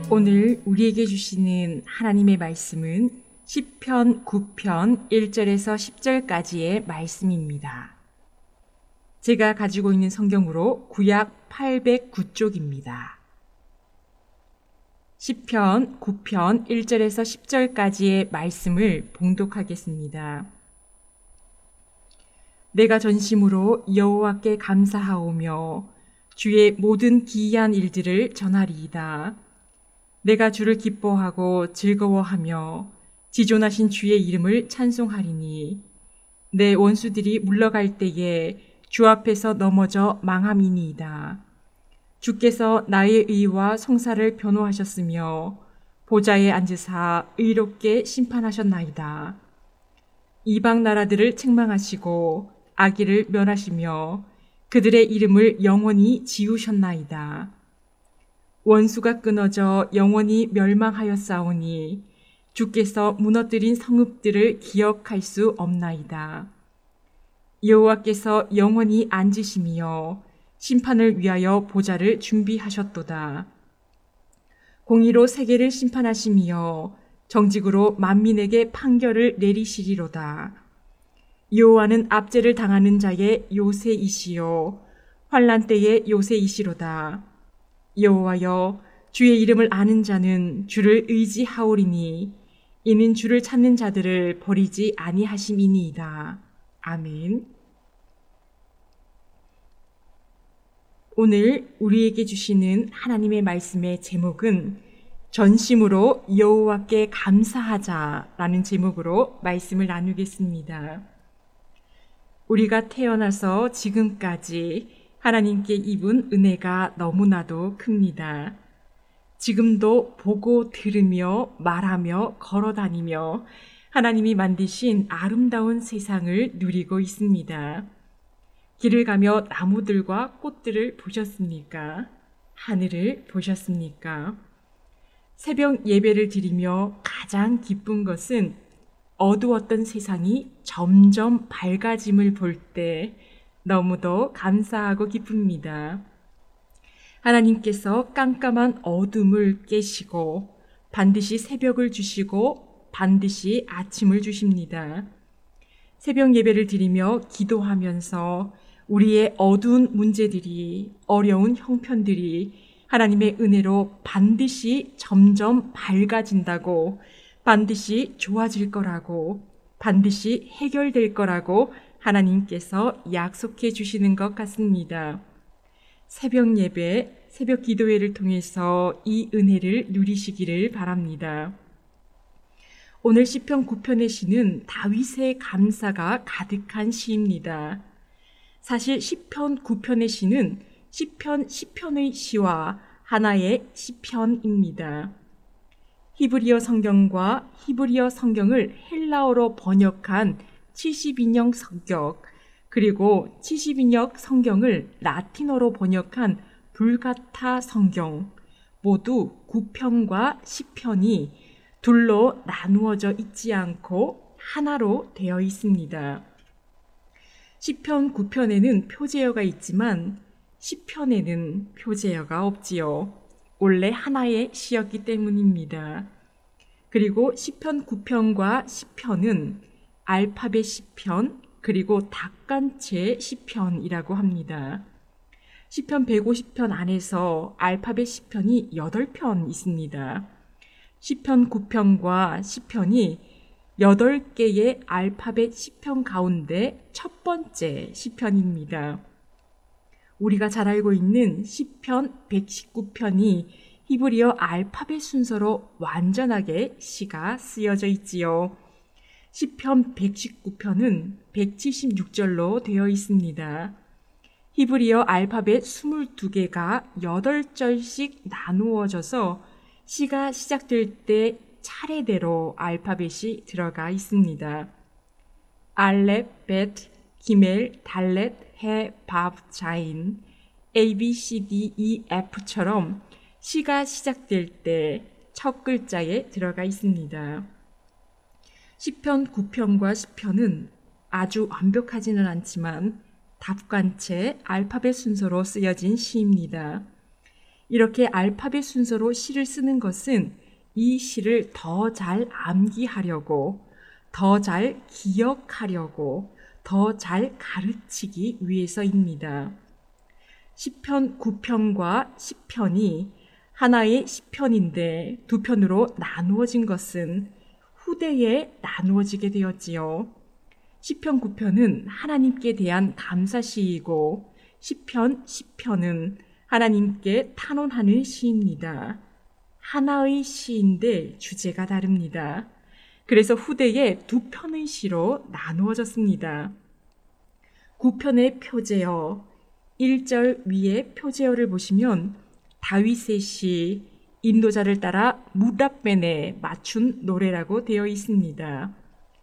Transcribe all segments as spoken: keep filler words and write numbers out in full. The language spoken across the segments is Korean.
오늘 우리에게 주시는 하나님의 말씀은 시편 구 편 일 절에서 십 절까지의 말씀입니다. 제가 가지고 있는 성경으로 구약 팔백구 쪽입니다. 시편 구 편 일 절에서 십 절까지의 말씀을 봉독하겠습니다. 내가 전심으로 여호와께 감사하오며 주의 모든 기이한 일들을 전하리이다. 내가 주를 기뻐하고 즐거워하며 지존하신 주의 이름을 찬송하리니 내 원수들이 물러갈 때에 주 앞에서 넘어져 망함이니이다. 주께서 나의 의와 송사를 변호하셨으며 보좌에 앉으사 의롭게 심판하셨나이다. 이방 나라들을 책망하시고 악의를 멸하시며 그들의 이름을 영원히 지우셨나이다. 원수가 끊어져 영원히 멸망하였사오니 주께서 무너뜨린 성읍들을 기억할 수 없나이다. 여호와께서 영원히 앉으시며 심판을 위하여 보좌를 준비하셨도다. 공의로 세계를 심판하시며 정직으로 만민에게 판결을 내리시리로다. 여호와는 압제를 당하는 자의 요새이시요 환난 때의 요새이시로다. 여호와여, 주의 이름을 아는 자는 주를 의지하오리니 이는 주를 찾는 자들을 버리지 아니하심이니이다. 아멘. 오늘 우리에게 주시는 하나님의 말씀의 제목은 전심으로 여호와께 감사하자라는 제목으로 말씀을 나누겠습니다. 우리가 태어나서 지금까지 하나님께 입은 은혜가 너무나도 큽니다. 지금도 보고 들으며 말하며 걸어다니며 하나님이 만드신 아름다운 세상을 누리고 있습니다. 길을 가며 나무들과 꽃들을 보셨습니까? 하늘을 보셨습니까? 새벽 예배를 드리며 가장 기쁜 것은 어두웠던 세상이 점점 밝아짐을 볼 때 너무도 감사하고 기쁩니다. 하나님께서 깜깜한 어둠을 깨시고 반드시 새벽을 주시고 반드시 아침을 주십니다. 새벽 예배를 드리며 기도하면서 우리의 어두운 문제들이, 어려운 형편들이 하나님의 은혜로 반드시 점점 밝아진다고, 반드시 좋아질 거라고, 반드시 해결될 거라고 하나님께서 약속해 주시는 것 같습니다. 새벽 예배, 새벽 기도회를 통해서 이 은혜를 누리시기를 바랍니다. 오늘 시편 구 편의 시는 다윗의 감사가 가득한 시입니다. 사실 시편 구 편의 시는 시편 십 편의 시와 하나의 시편입니다. 히브리어 성경과 히브리어 성경을 헬라어로 번역한 칠십 인역 성경, 그리고 칠십 인역 성경을 라틴어로 번역한 불가타 성경, 모두 구 편과 십 편이 둘로 나누어져 있지 않고 하나로 되어 있습니다. 시편 구 편에는 표제어가 있지만 십 편에는 표제어가 없지요. 원래 하나의 시였기 때문입니다. 그리고 시편 구 편과 십 편은 알파벳 시편, 그리고 닭간체 시편이라고 합니다. 시편 백오십 편 안에서 알파벳 시편이 여덟 편 있습니다. 시편 구 편과 십 편이 여덟 개의 알파벳 시편 가운데 첫 번째 시편입니다. 우리가 잘 알고 있는 시편 백십구 편이 히브리어 알파벳 순서로 완전하게 시가 쓰여져 있지요. 시편 백십구 편은 백칠십육 절로 되어 있습니다. 히브리어 알파벳 이십이 개가 여덟 절씩 나누어져서 시가 시작될 때 차례대로 알파벳이 들어가 있습니다. 알렙, 벳, 기멜, 달렛, 해, 밥, 자인, A, B, C, D, E, F처럼 시가 시작될 때 첫 글자에 들어가 있습니다. 시편 구 편과 십 편은 아주 완벽하지는 않지만 답관체 알파벳 순서로 쓰여진 시입니다. 이렇게 알파벳 순서로 시를 쓰는 것은 이 시를 더 잘 암기하려고, 더 잘 기억하려고, 더 잘 가르치기 위해서입니다. 시편 구 편과 십 편이 하나의 시편인데 두 편으로 나누어진 것은 후대에 나누어지게 되었지요. 시편 구 편은 하나님께 대한 감사시이고 시편 십 편은 하나님께 탄원하는 시입니다. 하나의 시인데 주제가 다릅니다. 그래서 후대에 두 편의 시로 나누어졌습니다. 구 편의 표제어, 일 절 위에 표제어를 보시면 다윗의 시, 인도자를 따라 무라벤에 맞춘 노래라고 되어 있습니다.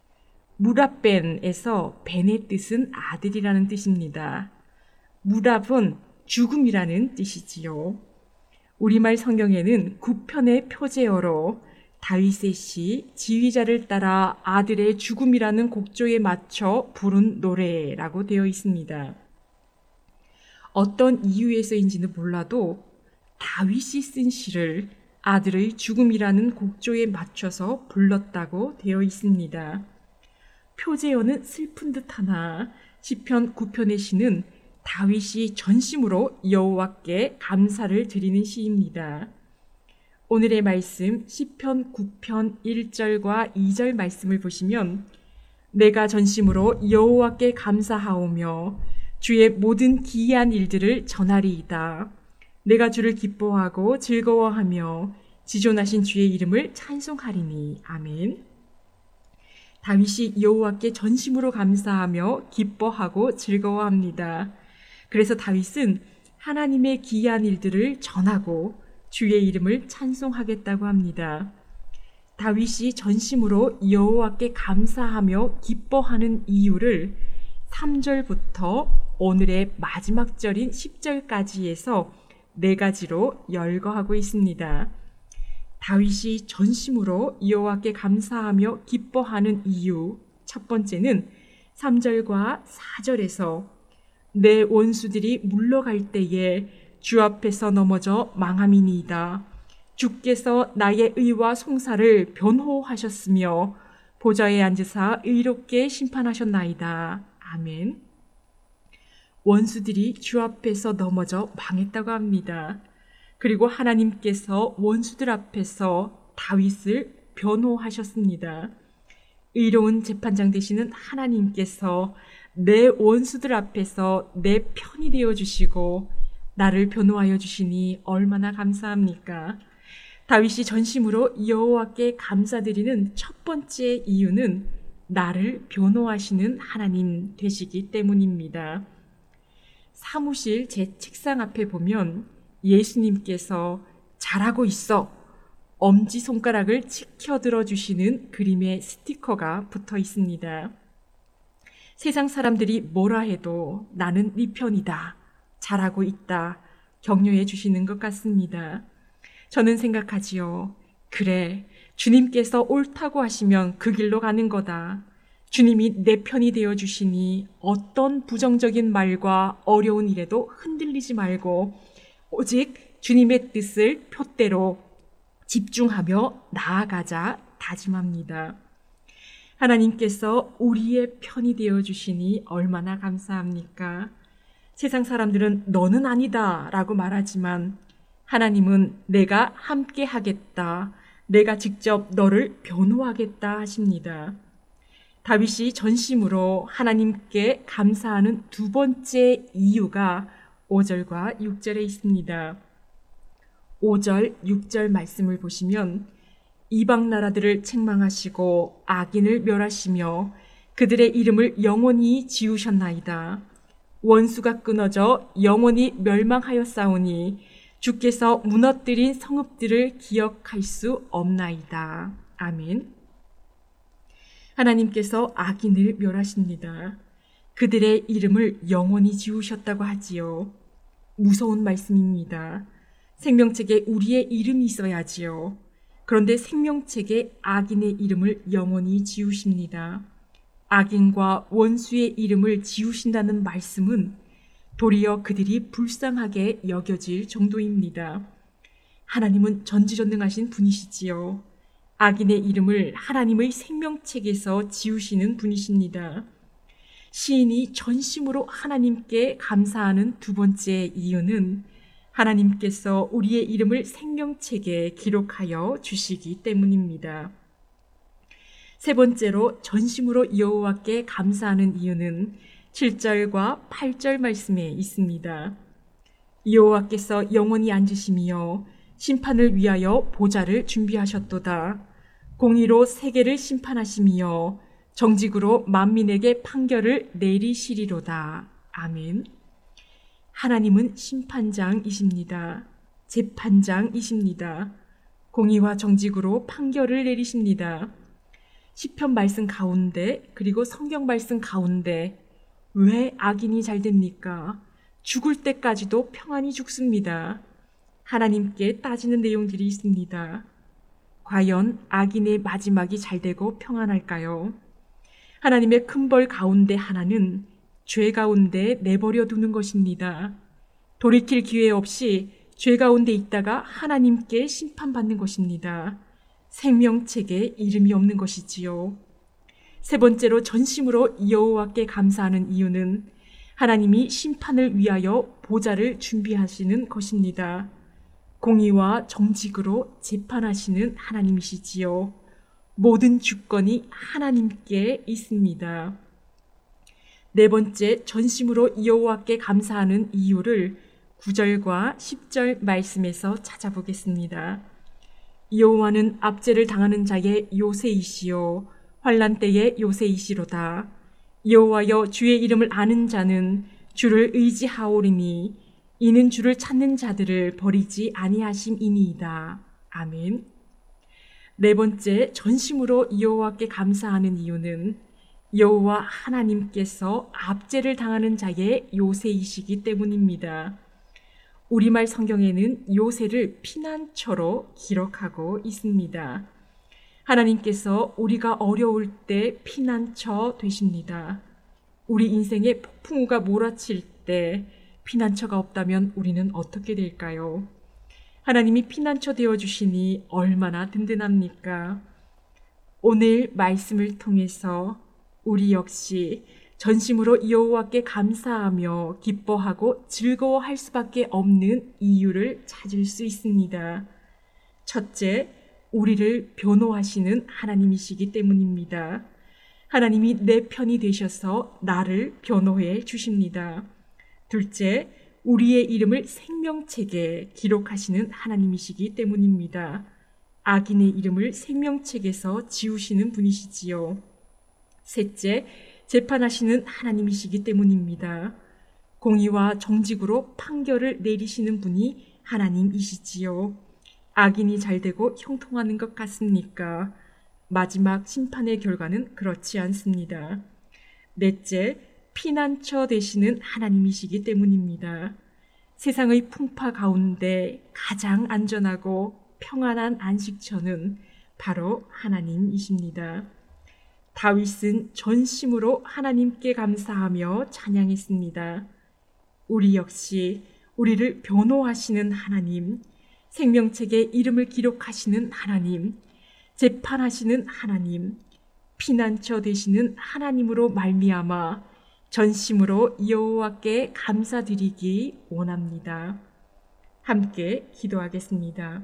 무라벤에서 벤의 뜻은 아들이라는 뜻입니다. 무랍은 죽음이라는 뜻이지요. 우리말 성경에는 구 편의 표제어로 다윗의 시, 지휘자를 따라 아들의 죽음이라는 곡조에 맞춰 부른 노래라고 되어 있습니다. 어떤 이유에서인지는 몰라도 다윗이 쓴 시를 아들의 죽음이라는 곡조에 맞춰서 불렀다고 되어 있습니다. 표제어는 슬픈 듯하나 시편 구 편의 시는 다윗이 전심으로 여호와께 감사를 드리는 시입니다. 오늘의 말씀 시편 구 편 일 절과 이 절 말씀을 보시면 내가 전심으로 여호와께 감사하오며 주의 모든 기이한 일들을 전하리이다. 내가 주를 기뻐하고 즐거워하며 지존하신 주의 이름을 찬송하리니. 아멘. 다윗이 여호와께 전심으로 감사하며 기뻐하고 즐거워합니다. 그래서 다윗은 하나님의 기이한 일들을 전하고 주의 이름을 찬송하겠다고 합니다. 다윗이 전심으로 여호와께 감사하며 기뻐하는 이유를 삼 절부터 오늘의 마지막 절인 십 절까지에서 네 가지로 열거하고 있습니다. 다윗이 전심으로 여호와께 감사하며 기뻐하는 이유, 첫 번째는 삼 절과 사 절에서 내 원수들이 물러갈 때에 주 앞에서 넘어져 망함이니이다. 주께서 나의 의와 송사를 변호하셨으며 보좌에 앉으사 의롭게 심판하셨나이다. 아멘. 원수들이 주 앞에서 넘어져 망했다고 합니다. 그리고 하나님께서 원수들 앞에서 다윗을 변호하셨습니다. 의로운 재판장 되시는 하나님께서 내 원수들 앞에서 내 편이 되어주시고 나를 변호하여 주시니 얼마나 감사합니까? 다윗이 전심으로 여호와께 감사드리는 첫 번째 이유는 나를 변호하시는 하나님 되시기 때문입니다. 사무실 제 책상 앞에 보면 예수님께서 잘하고 있어 엄지손가락을 치켜들어 주시는 그림의 스티커가 붙어 있습니다. 세상 사람들이 뭐라 해도 나는 네 편이다, 잘하고 있다 격려해 주시는 것 같습니다. 저는 생각하지요. 그래, 주님께서 옳다고 하시면 그 길로 가는 거다. 주님이 내 편이 되어 주시니 어떤 부정적인 말과 어려운 일에도 흔들리지 말고 오직 주님의 뜻을 표대로 집중하며 나아가자 다짐합니다. 하나님께서 우리의 편이 되어 주시니 얼마나 감사합니까? 세상 사람들은 너는 아니다 라고 말하지만 하나님은 내가 함께 하겠다, 내가 직접 너를 변호하겠다 하십니다. 다윗이 전심으로 하나님께 감사하는 두 번째 이유가 오 절과 육 절에 있습니다. 오 절, 육 절 말씀을 보시면 이방 나라들을 책망하시고 악인을 멸하시며 그들의 이름을 영원히 지우셨나이다. 원수가 끊어져 영원히 멸망하였사오니 주께서 무너뜨린 성읍들을 기억할 수 없나이다. 아멘. 하나님께서 악인을 멸하십니다. 그들의 이름을 영원히 지우셨다고 하지요. 무서운 말씀입니다. 생명책에 우리의 이름이 있어야지요. 그런데 생명책에 악인의 이름을 영원히 지우십니다. 악인과 원수의 이름을 지우신다는 말씀은 도리어 그들이 불쌍하게 여겨질 정도입니다. 하나님은 전지전능하신 분이시지요. 악인의 이름을 하나님의 생명책에서 지우시는 분이십니다. 시인이 전심으로 하나님께 감사하는 두 번째 이유는 하나님께서 우리의 이름을 생명책에 기록하여 주시기 때문입니다. 세 번째로 전심으로 여호와께 감사하는 이유는 칠 절과 팔 절 말씀에 있습니다. 여호와께서 영원히 앉으시며 심판을 위하여 보좌를 준비하셨도다. 공의로 세계를 심판하시며 정직으로 만민에게 판결을 내리시리로다. 아멘. 하나님은 심판장이십니다. 재판장이십니다. 공의와 정직으로 판결을 내리십니다. 시편 말씀 가운데 그리고 성경 말씀 가운데 왜 악인이 잘 됩니까? 죽을 때까지도 평안히 죽습니다. 하나님께 따지는 내용들이 있습니다. 과연 악인의 마지막이 잘 되고 평안할까요? 하나님의 큰 벌 가운데 하나는 죄 가운데 내버려 두는 것입니다. 돌이킬 기회 없이 죄 가운데 있다가 하나님께 심판받는 것입니다. 생명책에 이름이 없는 것이지요. 세 번째로 전심으로 여호와께 감사하는 이유는 하나님이 심판을 위하여 보좌를 준비하시는 것입니다. 공의와 정직으로 재판하시는 하나님이시지요. 모든 주권이 하나님께 있습니다. 네 번째, 전심으로 여호와께 감사하는 이유를 구 절과 십 절 말씀에서 찾아보겠습니다. 여호와는 압제를 당하는 자의 요새이시요 환난 때의 요새이시로다. 여호와여, 주의 이름을 아는 자는 주를 의지하오리니 이는 주를 찾는 자들을 버리지 아니하심이니이다. 아멘. 네 번째, 전심으로 여호와께 감사하는 이유는 여호와 하나님께서 압제를 당하는 자의 요새이시기 때문입니다. 우리말 성경에는 요새를 피난처로 기록하고 있습니다. 하나님께서 우리가 어려울 때 피난처 되십니다. 우리 인생에 폭풍우가 몰아칠 때 피난처가 없다면 우리는 어떻게 될까요? 하나님이 피난처 되어주시니 얼마나 든든합니까? 오늘 말씀을 통해서 우리 역시 전심으로 여호와께 감사하며 기뻐하고 즐거워할 수밖에 없는 이유를 찾을 수 있습니다. 첫째, 우리를 변호하시는 하나님이시기 때문입니다. 하나님이 내 편이 되셔서 나를 변호해 주십니다. 둘째, 우리의 이름을 생명책에 기록하시는 하나님이시기 때문입니다. 악인의 이름을 생명책에서 지우시는 분이시지요. 셋째, 재판하시는 하나님이시기 때문입니다. 공의와 정직으로 판결을 내리시는 분이 하나님이시지요. 악인이 잘되고 형통하는 것 같습니까? 마지막 심판의 결과는 그렇지 않습니다. 넷째, 피난처 되시는 하나님이시기 때문입니다. 세상의 풍파 가운데 가장 안전하고 평안한 안식처는 바로 하나님이십니다. 다윗은 전심으로 하나님께 감사하며 찬양했습니다. 우리 역시 우리를 변호하시는 하나님, 생명책에 이름을 기록하시는 하나님, 재판하시는 하나님, 피난처 되시는 하나님으로 말미암아 전심으로 여호와께 감사드리기 원합니다. 함께 기도하겠습니다.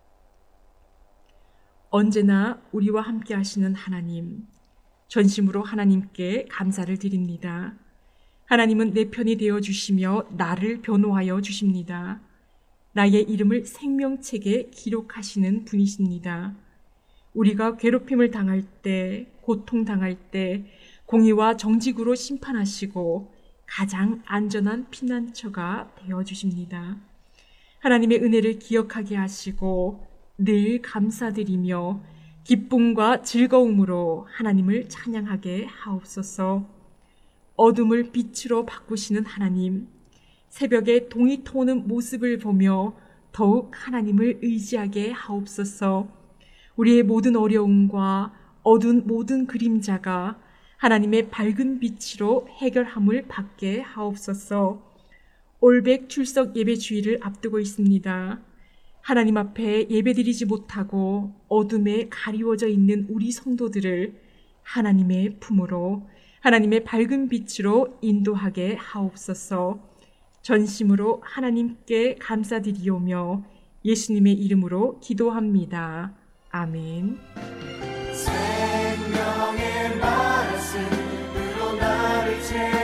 언제나 우리와 함께 하시는 하나님, 전심으로 하나님께 감사를 드립니다. 하나님은 내 편이 되어주시며 나를 변호하여 주십니다. 나의 이름을 생명책에 기록하시는 분이십니다. 우리가 괴롭힘을 당할 때, 고통당할 때 공의와 정직으로 심판하시고 가장 안전한 피난처가 되어주십니다. 하나님의 은혜를 기억하게 하시고 늘 감사드리며 기쁨과 즐거움으로 하나님을 찬양하게 하옵소서. 어둠을 빛으로 바꾸시는 하나님, 새벽에 동이 터오는 모습을 보며 더욱 하나님을 의지하게 하옵소서. 우리의 모든 어려움과 어두운 모든 그림자가 하나님의 밝은 빛으로 해결함을 받게 하옵소서. 올백 출석 예배 주일을 앞두고 있습니다. 하나님 앞에 예배드리지 못하고 어둠에 가리워져 있는 우리 성도들을 하나님의 품으로, 하나님의 밝은 빛으로 인도하게 하옵소서. 전심으로 하나님께 감사드리오며 예수님의 이름으로 기도합니다. 아멘. 생명의 말씀으로 나를 채